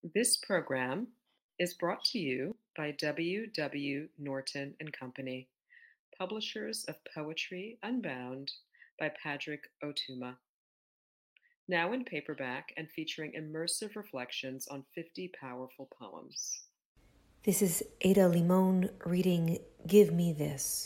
This program is brought to you by W. W. Norton and Company, publishers of Poetry Unbound by Padraig Otuma. Now in paperback and featuring immersive reflections on 50 powerful poems. This is Ada Limon reading Give Me This.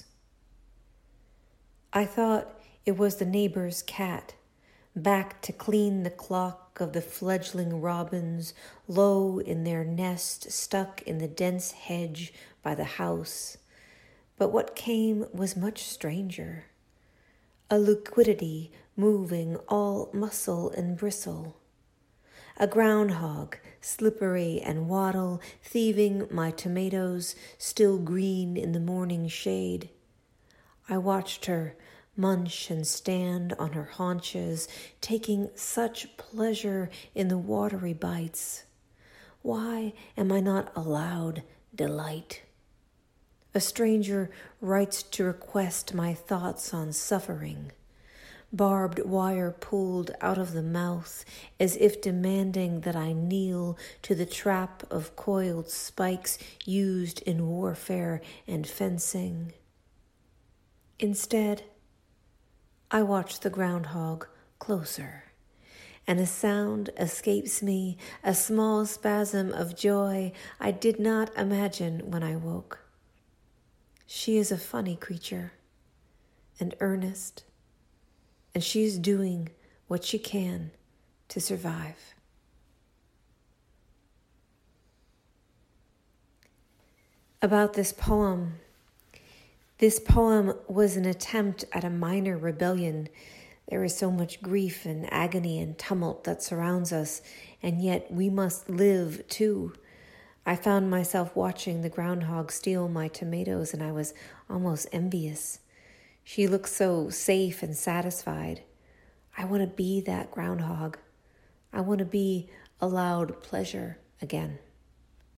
I thought it was the neighbor's cat, back to clean the clock of the fledgling robins low in their nest stuck in the dense hedge by the house. But what came was much stranger. A liquidity moving all muscle and bristle. A groundhog, slippery and waddle, thieving my tomatoes, still green in the morning shade. I watched her munch and stand on her haunches, taking such pleasure in the watery bites. Why am I not allowed delight? A stranger writes to request my thoughts on suffering. Barbed wire pulled out of the mouth as if demanding that I kneel to the trap of coiled spikes used in warfare and fencing. Instead, I watch the groundhog closer, and a sound escapes me, a small spasm of joy I did not imagine when I woke. She is a funny creature, and earnest, and she is doing what she can to survive. About this poem was an attempt at a minor rebellion. There is so much grief and agony and tumult that surrounds us, and yet we must live too. I found myself watching the groundhog steal my tomatoes, and I was almost envious. She looked so safe and satisfied. I want to be that groundhog. I want to be allowed pleasure again.